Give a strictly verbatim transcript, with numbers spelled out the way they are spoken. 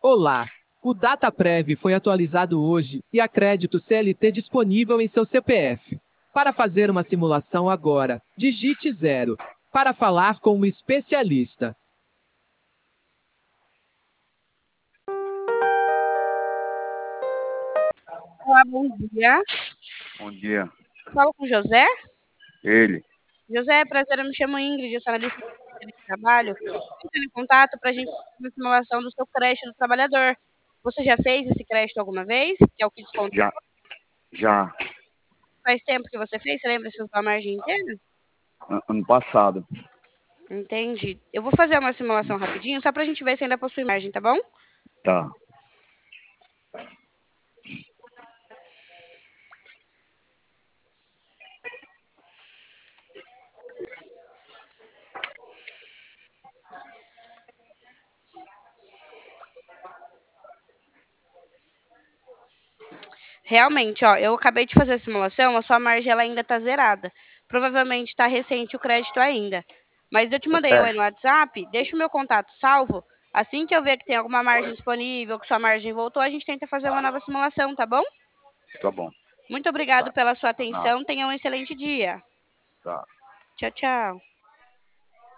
Olá! O DataPrev foi atualizado hoje e há crédito C L T disponível em seu C P F. Para fazer uma simulação agora, digite zero. Para falar com um especialista. Olá, bom dia. Bom dia. Falo com o José. Ele. José, prazer, eu me chamo Ingrid, eu sou analista de trabalho. Estou em contato para a gente fazer uma simulação do seu crédito do trabalhador. Você já fez esse crédito alguma vez? Que é o que desconta? Já. Já. Faz tempo que você fez? Você lembra se usou a margem inteira? Ano passado. Entendi. Eu vou fazer uma simulação rapidinho, só para a gente ver se ainda possui margem, tá bom? Tá. Realmente, ó, eu acabei de fazer a simulação, a sua margem ela ainda está zerada. Provavelmente está recente o crédito ainda. Mas eu te mandei É, aí no WhatsApp, deixa o meu contato salvo. Assim que eu ver que tem alguma margem disponível, que sua margem voltou, a gente tenta fazer uma nova simulação, tá bom? tá bom. Muito obrigado Tá. pela sua Nada. atenção. Tenha um excelente dia. Tá. Tchau, tchau.